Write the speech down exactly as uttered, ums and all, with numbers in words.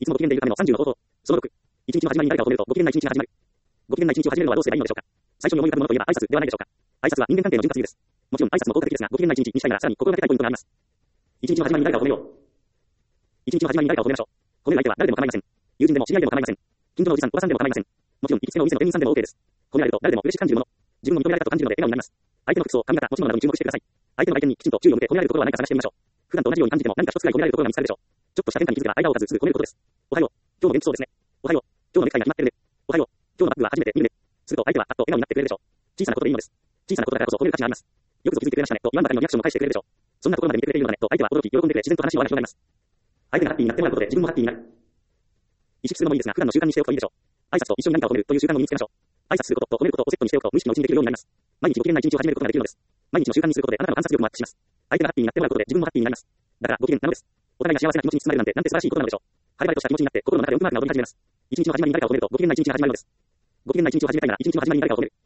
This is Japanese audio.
いつもご機嫌でいるためのさんじゅうの方法。そのろく。一日の始まりに誰かを褒めるとご機嫌な一日が始まる。ご機嫌な一日を始めるのはどうすればいいのでしょうか。最初に思い浮かぶものといえば挨拶ではないでしょうか。挨拶は人間関係の潤滑油です。もちろん挨拶も効果的ですが、ご機嫌な一日にしたいならさらに心がけたいポイントがあります。一日の始まりに誰かを褒めよう。一日の始まりに誰かを褒めましょう。褒める相手は誰でも構いません。友人でも知り合いでも構いません。近所のおじさん、おばさんでも構いません。もちろん行きつけのお店の店員さんでも OK です。褒められると誰でも嬉しく感じるもの。自分も認められたと感じるので笑顔になります。相手の服装、髪型、持ち物などに注目してください。相手の相手にきちんと注意を向け褒められるところは何か探してみましょう。普段と同じように感じても何か一つくらい褒められるところが見つかるでしょう。ちょっとした変化に気づけば間を置かずすぐ褒めることです。おはよう。今日も元気そうですね。おはよう。今日のネクタイが決まってるね。おはよう。今日のバッグは初めて見るね。すると相手はパッと笑顔になってくれるでしょう。小さなことでいいのです。小さなことだからこそ褒める価値があります。よくぞ気づいてくれましたねと言わんばかりのリアクションを返してくれるでしょう。そんなところまで見てくれているのだねと相手は驚き喜んでくれ自然と話の輪が広がります。相手がハッピーになってもらうことで自分もハッピーになる。意識するのもいいですが普段の習慣にしておくといいでしょう。挨拶と一緒に何かを褒めるという習慣を身につけましょう。挨拶することと褒めることをセットにしておくと無意識のうちにできるようになります。毎日ご機嫌な一日を始めることができるのです。毎日の習慣にすることであなたの観察力もアップします。相手がハッピーになってもらうことで自分もハッピーになります。だからご機嫌なのです。お互いが幸せな気持ちに包まれるなんてなんて素晴らしいことなのでしょう。晴れ晴れとした気持ちになって心の中で音楽が踊り始めます。一日の始まりに誰かを褒めるとご機嫌な一日が始まるのです。ご機嫌な一日を始めたいなら一日の始まりに誰かを褒める。